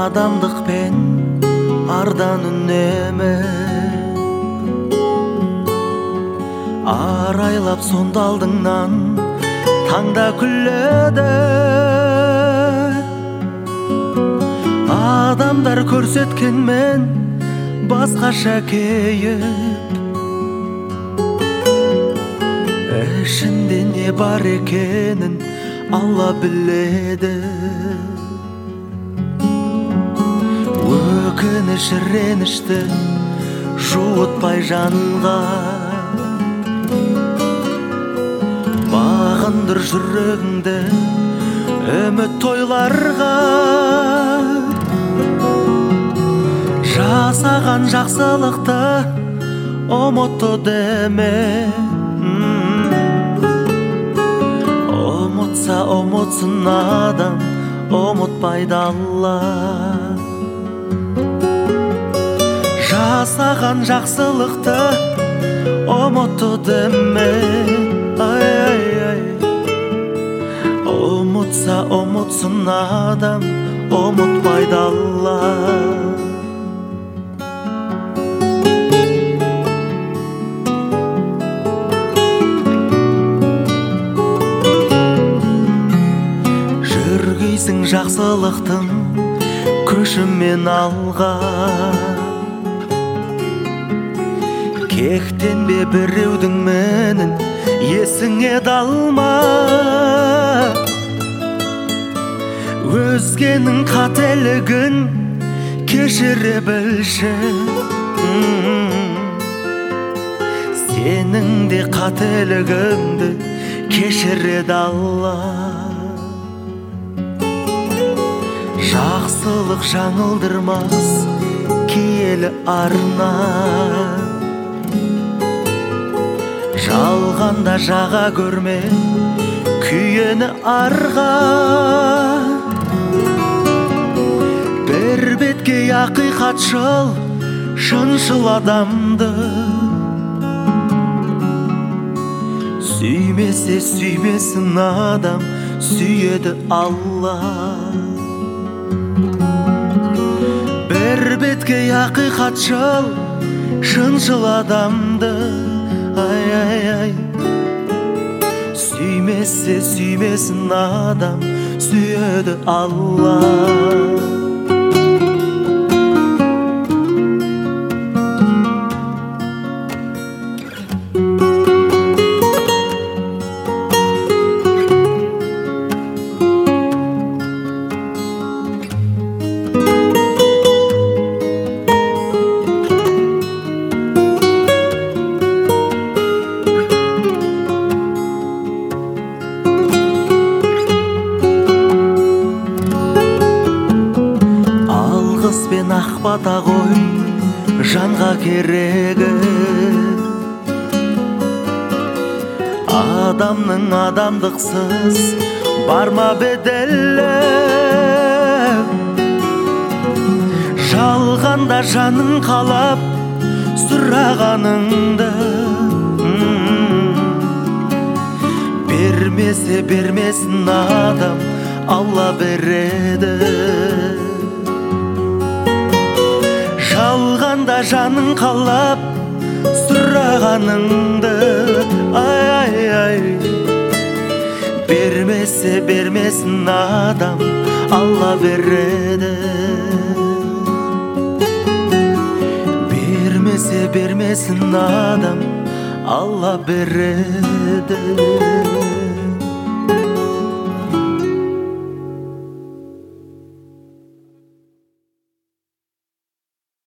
Адамдықпен ардан үнеме арайлап сонда алдыңнан таңда күледі. Адамдар көрсеткенмен басқаша кейіп, ішінде не бар екенін Алла біледі. Өкініш ренішті жуытпай жанға, бағындыр жүрегіңді үміт тойларға. Жасаған жақсылықты ұмытты деме, ұмытса ұмытсын адам, ұмытпайды Алла. Жасаған жақсылықты ұмытты деме, ұмытса ұмытсын адам, ұмытпайды Алла. Жүргейсің жақсылықтың көшімен алға, кектенбе біреудің менін есіңе далма. Өзгенің қателігін кешіре білші, сенің де қателігіңді кешіреді Алла. Жақсылық жаңылдырмас киелі арна, жалғанда жаға көрме күйені арға. Бір бетке ақиқатшыл шыншыл адамды, сүймесе сүймесін адам, сүйеді Алла. Бір бетке ақиқатшыл шыншыл адамды, сүймесе сүймесін адам, сүйеді Алла. Пен ақбата ғой жанға керегі, адамның адамдықсыз барма беделі. Жалғанда жаның қалап сұрағаныңды, бермесе бермесін адам, Алла береді. Жалғанда жаның қалап сұрағаныңды, бермесе бермесін адам, Алла береді. Бермесе бермесін адам, Алла береді.